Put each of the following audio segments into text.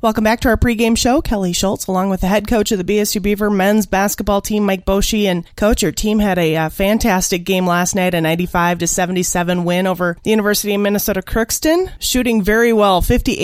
Welcome back to our pregame show. Kelly Schultz, along with the head coach of the BSU Beaver men's basketball team, Mike Boschee. And Coach, your team had a fantastic game last night, a 95-77 win over the University of Minnesota Crookston, shooting very well,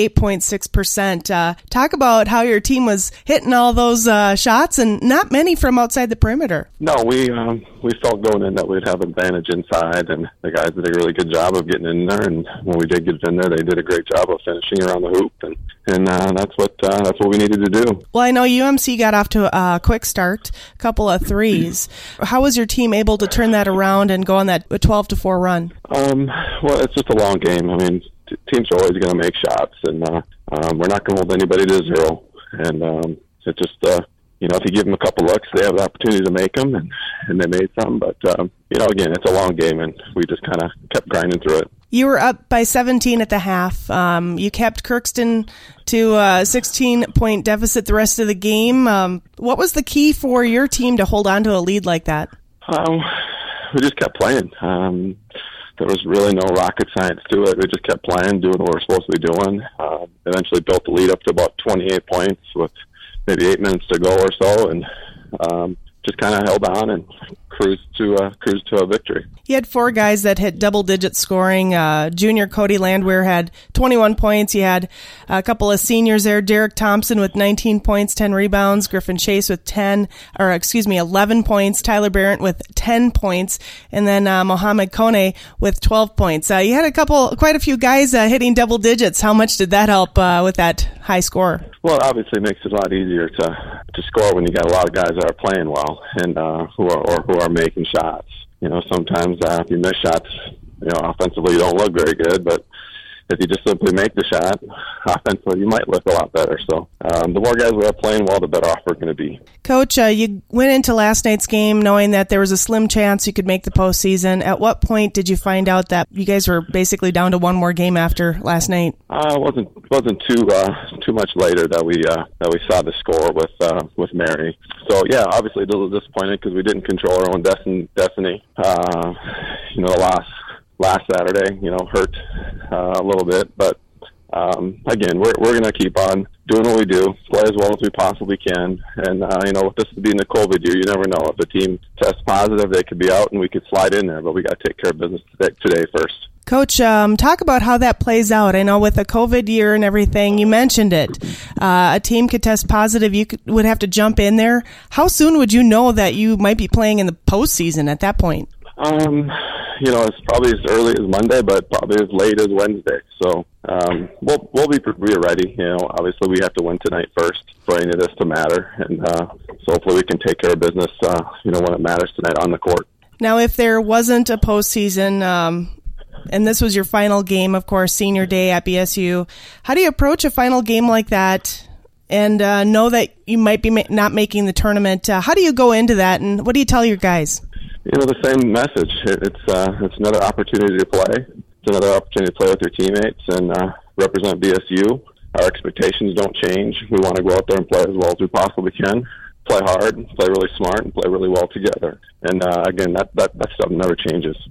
58.6%. Talk about how your team was hitting all those shots, and not many from outside the perimeter. No, we felt going in that we'd have advantage inside, and the guys did a really good job of getting in there. And when we did get in there, they did a great job of finishing around the hoop, and that's what we needed to do. Well, I know UMC got off to a quick start, a couple of threes. How was your team able to turn that around and go on that 12-4 run? Well, it's just a long game. I mean, teams are always going to make shots, and we're not going to hold anybody to zero. And it's just, if you give them a couple looks, they have the opportunity to make them, and they made some. But, again, it's a long game, and we just kind of kept grinding through it. You were up by 17 at the half. You kept Crookston to a 16-point deficit the rest of the game. What was the key for your team to hold on to a lead like that? We just kept playing. There was really no rocket science to it. We just kept playing, doing what we're supposed to be doing. Eventually built the lead up to about 28 points with maybe 8 minutes to go or so, and just kind of held on and cruised to a victory. You had 4 guys that hit double-digit scoring. Junior Cody Landwehr had 21 points. You had a couple of seniors there. Derek Thompson with 19 points, 10 rebounds. Griffin Chase with 11 points. Tyler Barrett with 10 points. And then Mohamed Kone with 12 points. You had quite a few guys hitting double digits. How much did that help with that high score? Well, it obviously makes it a lot easier to score when you got a lot of guys that are playing well and who are making shots. Sometimes if you miss shots, offensively you don't look very good, but if you just simply make the shot, offensively you might look a lot better. So the more guys we have playing well, the better off we're going to be. Coach, you went into last night's game knowing that there was a slim chance you could make the postseason. At what point did you find out that you guys were basically down to one more game after last night? It wasn't too much later that we saw the score with Mary. So yeah, obviously a little disappointed because we didn't control our own destiny. The loss last Saturday, hurt a little bit, but again, we're going to keep on doing what we do, play as well as we possibly can, and with this being the COVID year, you never know. If a team tests positive, they could be out and we could slide in there, but we got to take care of business today first. Coach, talk about how that plays out. I know with the COVID year and everything, you mentioned it. A team could test positive. You would have to jump in there. How soon would you know that you might be playing in the postseason at that point? It's probably as early as Monday, but probably as late as Wednesday. So we'll be ready. Obviously we have to win tonight first for any of this to matter, and so hopefully we can take care of business. When it matters tonight on the court. Now, if there wasn't a postseason, and this was your final game, of course, senior day at BSU, how do you approach a final game like that and know that you might be not making the tournament? How do you go into that, and what do you tell your guys? The same message. It's another opportunity to play. It's another opportunity to play with your teammates and represent BSU. Our expectations don't change. We want to go out there and play as well as we possibly can. Play hard, play really smart, and play really well together. And again, that stuff never changes.